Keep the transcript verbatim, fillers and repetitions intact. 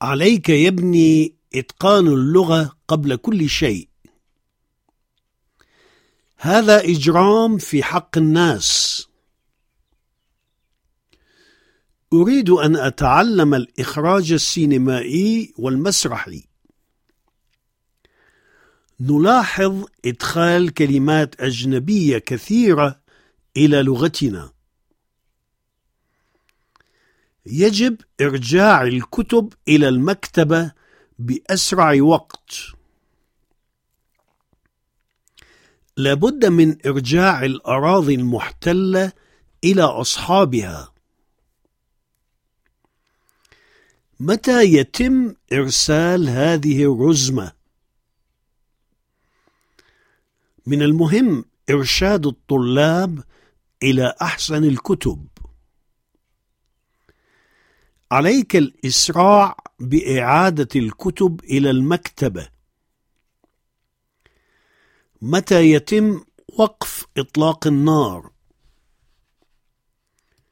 عليك يا ابني إتقان اللغة قبل كل شيء. هذا إجرام في حق الناس. أريد أن أتعلم الإخراج السينمائي والمسرحي. نلاحظ إدخال كلمات أجنبية كثيرة إلى لغتنا. يجب إرجاع الكتب إلى المكتبة بأسرع وقت. لابد من إرجاع الأراضي المحتلة إلى أصحابها. متى يتم إرسال هذه الرزمة؟ من المهم إرشاد الطلاب إلى أحسن الكتب. عليك الإسراع بإعادة الكتب إلى المكتبة. متى يتم وقف إطلاق النار؟